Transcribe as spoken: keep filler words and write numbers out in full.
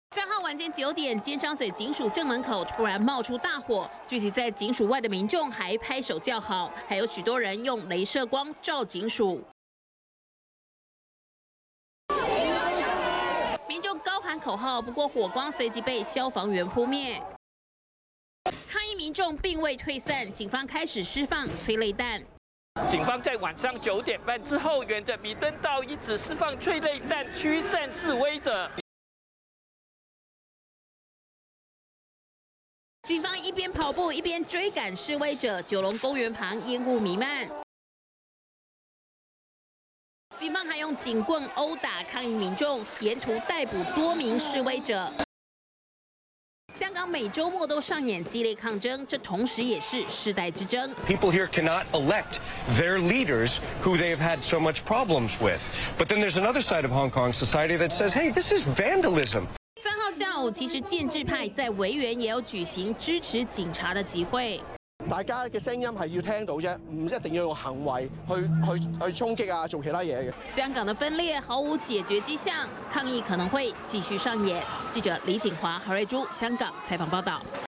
三号晚间九点，尖沙咀警署正门口突然冒出大火，聚集在警署外的民众还拍手叫好，还有许多人用雷射光照警署。民众高喊口号，不过火光随即被消防员扑灭。抗议民众并未退散，警方开始释放催泪弹。 警方在晚上九点半之后，沿着弥敦道一直释放催泪弹驱散示威者。 警方一边跑步一边追赶示威者，九龙公园旁烟雾弥漫。警方还用警棍殴打抗议民众，沿途逮捕多名示威者。 香港每周末都上演激烈抗争，这同时也是世代之争。 People here cannot elect their leaders who they have had so much problems with. But then there's another side of Hong Kong society that says, hey, this is vandalism. 三號下午，其實建制派在維園也有舉行支持警察的集會。 大家嘅聲音係要聽到啫，唔一定要用行為去去去衝擊啊，做其他嘢嘅。 香港的分裂毫無解決跡象，抗議可能會繼續上演。記者李景華、何瑞珠，香港採訪報道。